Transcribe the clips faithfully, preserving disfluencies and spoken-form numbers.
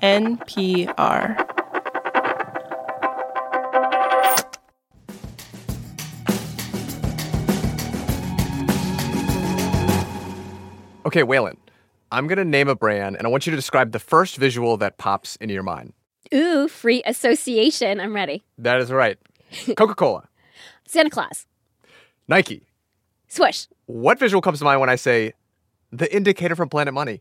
N P R. Okay, Waylon, I'm going to name a brand, and I want you to describe the first visual that pops into your mind. Ooh, free association. I'm ready. That is right. Coca-Cola. Santa Claus. Nike. Swoosh. What visual comes to mind when I say the indicator from Planet Money?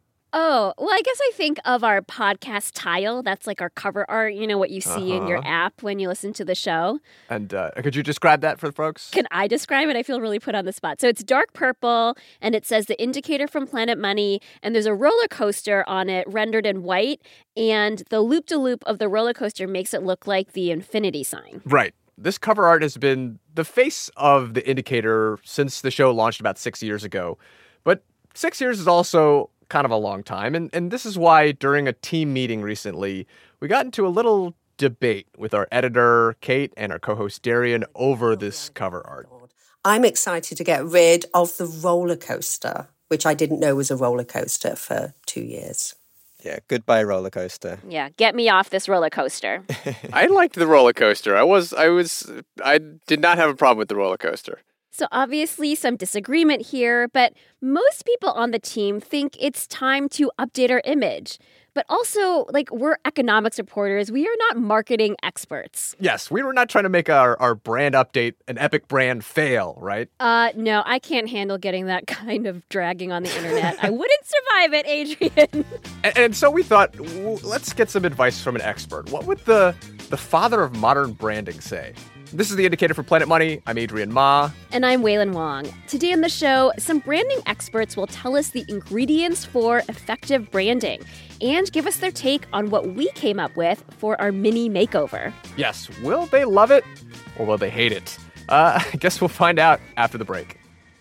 Oh, well, I guess I think of our podcast tile. That's like our cover art, you know, what you see Uh-huh. in your app when you listen to the show. And uh, could you describe that for the folks? Can I describe it? I feel really put on the spot. So it's dark purple, and it says the indicator from Planet Money, and there's a roller coaster on it rendered in white, and the loop-de-loop of the roller coaster makes it look like the infinity sign. Right. This cover art has been the face of the indicator since the show launched about six years ago. But six years is also kind of a long time. And, and this is why during a team meeting recently, we got into a little debate with our editor, Kate, and our co-host, Darian, over this cover art. I'm excited to get rid of the roller coaster, which I didn't know was a roller coaster for two years. Yeah, goodbye roller coaster. Yeah, get me off this roller coaster. I liked the roller coaster. I was, I was, I did not have a problem with the roller coaster. So obviously some disagreement here, but most people on the team think it's time to update our image. But also, like, we're economics reporters. We are not marketing experts. Yes, we were not trying to make our, our brand update an epic brand fail, right? Uh, no, I can't handle getting that kind of dragging on the internet. I wouldn't survive it, Adrian. And, and so we thought, w- let's get some advice from an expert. What would the, the father of modern branding say? This is The Indicator for Planet Money. I'm Adrian Ma. And I'm Waylon Wong. Today on the show, some branding experts will tell us the ingredients for effective branding and give us their take on what we came up with for our mini makeover. Yes, will they love it or will they hate it? Uh, I guess we'll find out after the break.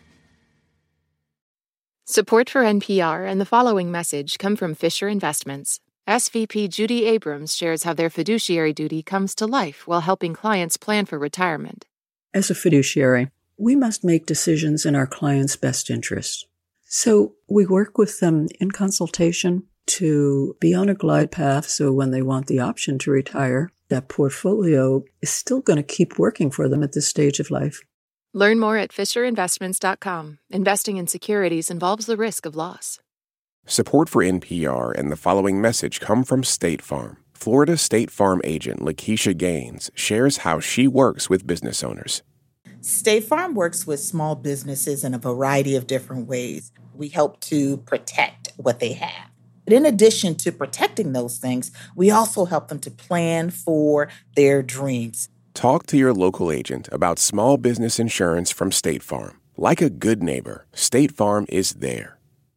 Support for N P R and the following message come from Fisher Investments. S V P Judy Abrams shares how their fiduciary duty comes to life while helping clients plan for retirement. As a fiduciary, we must make decisions in our clients' best interest. So we work with them in consultation to be on a glide path so when they want the option to retire, that portfolio is still going to keep working for them at this stage of life. Learn more at fisher investments dot com. Investing in securities involves the risk of loss. Support for N P R and the following message come from State Farm. Florida State Farm agent Lakeisha Gaines shares how she works with business owners. State Farm works with small businesses in a variety of different ways. We help to protect what they have. But in addition to protecting those things, we also help them to plan for their dreams. Talk to your local agent about small business insurance from State Farm. Like a good neighbor, State Farm is there.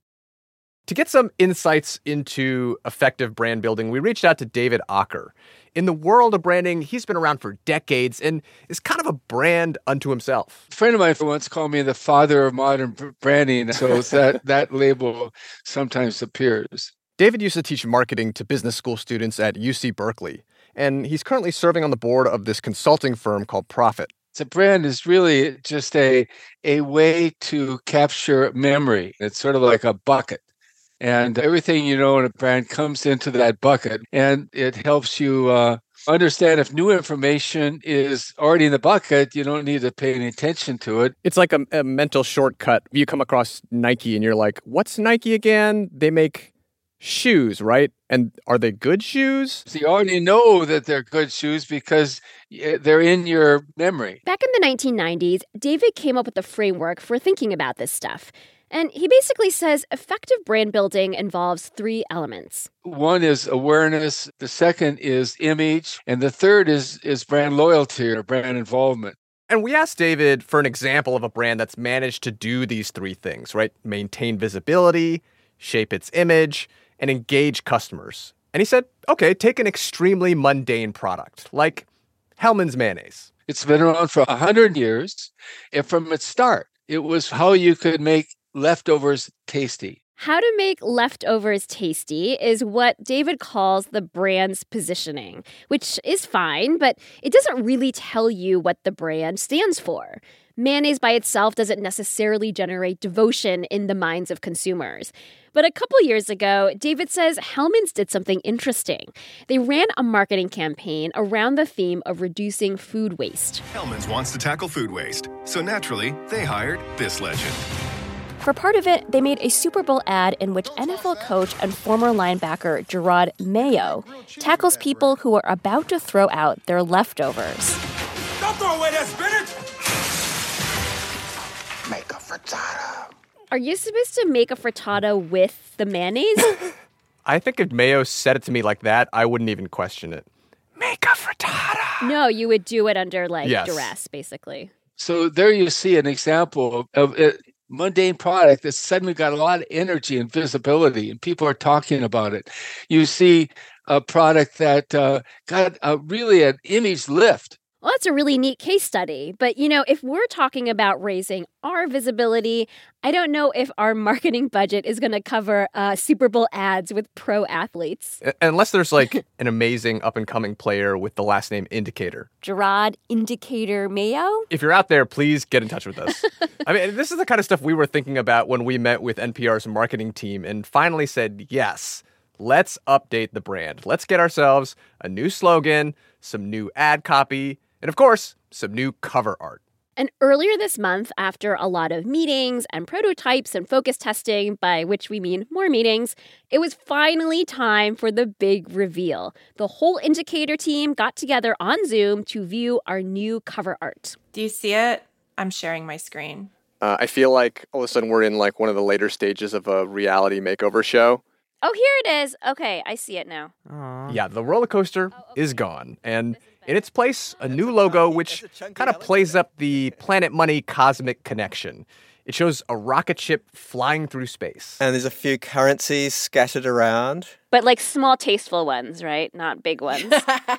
To get some insights into effective brand building, we reached out to David Ocker. In the world of branding, he's been around for decades and is kind of a brand unto himself. A friend of mine once called me the father of modern branding, so that, that label sometimes appears. David used to teach marketing to business school students at U C Berkeley, and he's currently serving on the board of this consulting firm called Profit. The brand is really just a, a way to capture memory. It's sort of like a bucket. And everything you know in a brand comes into that bucket, and it helps you uh, understand if new information is already in the bucket, you don't need to pay any attention to it. It's like a, a mental shortcut. You come across Nike and you're like, what's Nike again? They make shoes, right? And are they good shoes? So you already know that they're good shoes because they're in your memory. Back in the nineteen nineties, David came up with a framework for thinking about this stuff. And he basically says effective brand building involves three elements. One is awareness, the second is image, and the third is, is brand loyalty or brand involvement. And we asked David for an example of a brand that's managed to do these three things, right? Maintain visibility, shape its image, and engage customers. And he said, okay, take an extremely mundane product, like Hellmann's mayonnaise. It's been around for one hundred years, and from its start, it was how you could make leftovers tasty. How to make leftovers tasty is what David calls the brand's positioning, which is fine, but it doesn't really tell you what the brand stands for. Mayonnaise by itself doesn't necessarily generate devotion in the minds of consumers. But a couple years ago, David says Hellmann's did something interesting. They ran a marketing campaign around the theme of reducing food waste. Hellmann's wants to tackle food waste, so naturally, they hired this legend. For part of it, they made a Super Bowl ad in which N F L coach and former linebacker Jerod Mayo tackles people who are about to throw out their leftovers. Don't throw away that spinach! Make a frittata. Are you supposed to make a frittata with the mayonnaise? I think if Mayo said it to me like that, I wouldn't even question it. Make a frittata. No, you would do it under, like, yes. duress, basically. So there you see an example of, of a mundane product that suddenly got a lot of energy and visibility, and people are talking about it. You see a product that uh, got a, really an image lift. Well, that's a really neat case study. But, you know, if we're talking about raising our visibility, I don't know if our marketing budget is going to cover uh, Super Bowl ads with pro athletes. Unless there's like an amazing up-and-coming player with the last name Indicator. Jerod Indicator Mayo? If you're out there, please get in touch with us. I mean, this is the kind of stuff we were thinking about when we met with N P R's marketing team and finally said, yes, let's update the brand. Let's get ourselves a new slogan, some new ad copy, and of course, some new cover art. And earlier this month, after a lot of meetings and prototypes and focus testing, by which we mean more meetings, it was finally time for the big reveal. The whole Indicator team got together on Zoom to view our new cover art. Do you see it? I'm sharing my screen. Uh, I feel like all of a sudden we're in like one of the later stages of a reality makeover show. Oh, here it is. Okay, I see it now. Aww. Yeah, the roller coaster oh, okay. is gone. And in its place, a new logo which kind of plays up the Planet Money cosmic connection. It shows a rocket ship flying through space. And there's a few currencies scattered around. But like small, tasteful ones, right? Not big ones.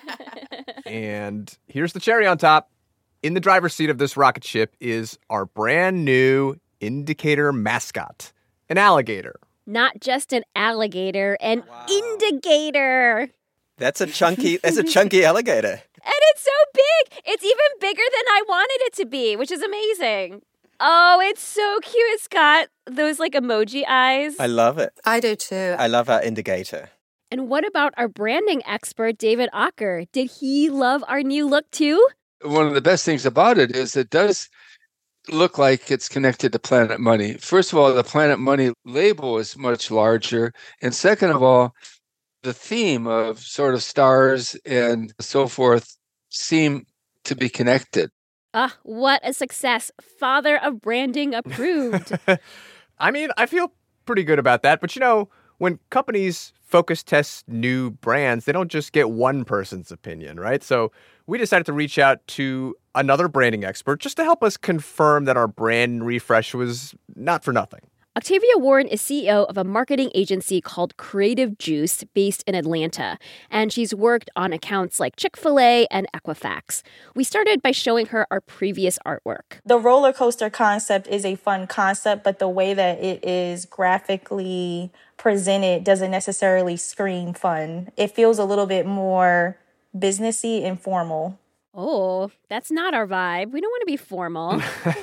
And here's the cherry on top. In the driver's seat of this rocket ship is our brand new Indicator mascot, an alligator. Not just an alligator, an wow. indicator. That's a chunky, that's a chunky alligator. And it's so big. It's even bigger than I wanted it to be, which is amazing. Oh, it's so cute. It's got those like emoji eyes. I love it. I do too. I love our indicator. And what about our branding expert, David Ocker? Did he love our new look too? One of the best things about it is it does look like it's connected to Planet Money. First of all, the Planet Money label is much larger. And second of all, the theme of sort of stars and so forth seem to be connected. Ah, what a success. Father of branding approved. I mean, I feel pretty good about that. But, you know, when companies focus test new brands, they don't just get one person's opinion, right? So we decided to reach out to another branding expert just to help us confirm that our brand refresh was not for nothing. Octavia Warren is C E O of a marketing agency called Creative Juice based in Atlanta, and she's worked on accounts like Chick-fil-A and Equifax. We started by showing her our previous artwork. The roller coaster concept is a fun concept, but the way that it is graphically presented doesn't necessarily scream fun. It feels a little bit more businessy and formal. Oh, that's not our vibe. We don't want to be formal.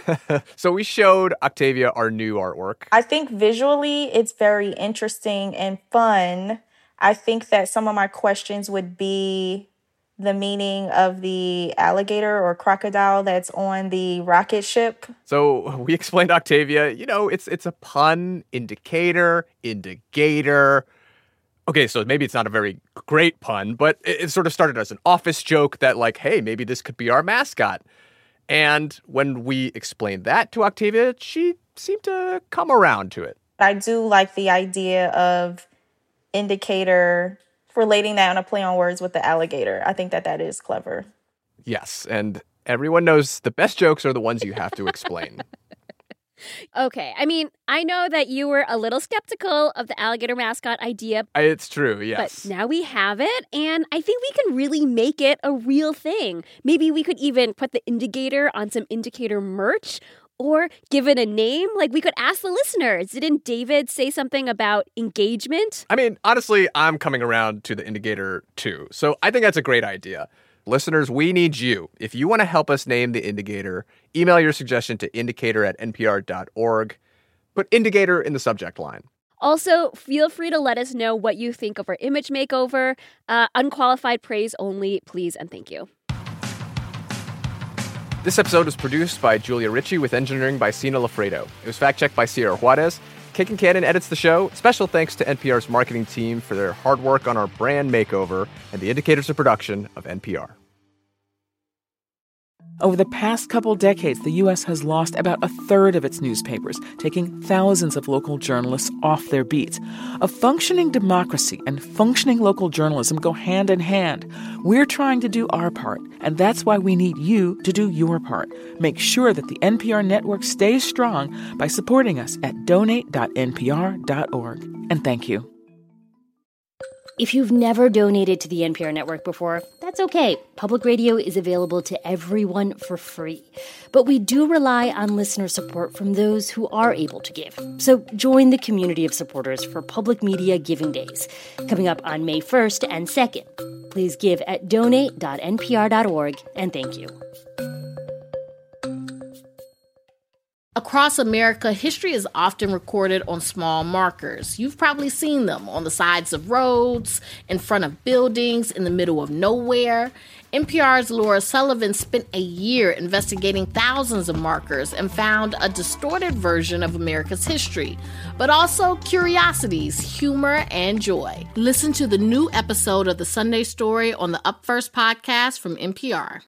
So we showed Octavia our new artwork. I think visually it's very interesting and fun. I think that some of my questions would be the meaning of the alligator or crocodile that's on the rocket ship. So we explained to Octavia, you know, it's it's a pun, indicator, indicator. Okay, so maybe it's not a very great pun, but it, it sort of started as an office joke that like, hey, maybe this could be our mascot. And when we explained that to Octavia, she seemed to come around to it. I do like the idea of indicator, relating that on a play on words with the alligator. I think that that is clever. Yes, and everyone knows the best jokes are the ones you have to explain. Okay, I mean, I know that you were a little skeptical of the alligator mascot idea. It's true, yes. But now we have it, and I think we can really make it a real thing. Maybe we could even put the indicator on some indicator merch or give it a name. Like, we could ask the listeners. Didn't David say something about engagement? I mean, honestly, I'm coming around to the indicator too. So I think that's a great idea. Listeners, we need you. If you want to help us name The Indicator, email your suggestion to indicator at n p r dot org. Put Indicator in the subject line. Also, feel free to let us know what you think of our image makeover. Uh, unqualified praise only, please and thank you. This episode was produced by Julia Ritchie with engineering by Sina Lafredo. It was fact-checked by Sierra Juarez. Kate Concannon edits the show. Special thanks to N P R's marketing team for their hard work on our brand makeover and the indicators of production of N P R. Over the past couple decades, the U S has lost about a third of its newspapers, taking thousands of local journalists off their beats. A functioning democracy and functioning local journalism go hand in hand. We're trying to do our part, and that's why we need you to do your part. Make sure that the N P R network stays strong by supporting us at donate dot n p r dot org. And thank you. If you've never donated to the N P R network before, that's okay. Public radio is available to everyone for free. But we do rely on listener support from those who are able to give. So join the community of supporters for Public Media Giving Days, coming up on May first and second. Please give at donate dot n p r dot org, and thank you. Across America, history is often recorded on small markers. You've probably seen them on the sides of roads, in front of buildings, in the middle of nowhere. N P R's Laura Sullivan spent a year investigating thousands of markers and found a distorted version of America's history, but also curiosities, humor, and joy. Listen to the new episode of The Sunday Story on the Up First podcast from N P R.